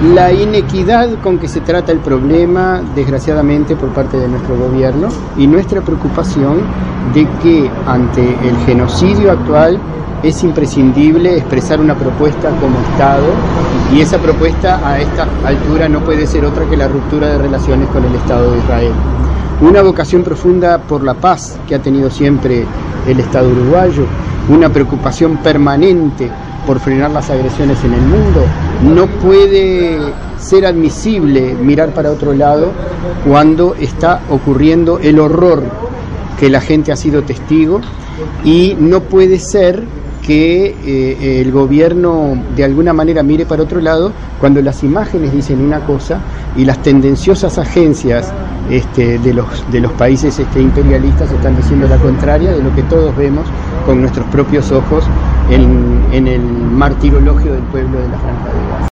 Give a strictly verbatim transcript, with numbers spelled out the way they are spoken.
La inequidad con que se trata el problema, desgraciadamente, por parte de nuestro gobierno, y nuestra preocupación de que ante el genocidio actual es imprescindible expresar una propuesta como Estado, y esa propuesta a esta altura no puede ser otra que la ruptura de relaciones con el Estado de Israel. Una vocación profunda por la paz que ha tenido siempre el Estado uruguayo, una preocupación permanente por frenar las agresiones en el mundo. No puede ser admisible mirar para otro lado cuando está ocurriendo el horror que la gente ha sido testigo, y no puede ser que eh, el gobierno de alguna manera mire para otro lado cuando las imágenes dicen una cosa y las tendenciosas agencias este, de, los, de los países este, imperialistas están diciendo la contraria de lo que todos vemos con nuestros propios ojos en, en el martirologio del pueblo de la Franja de Gaza.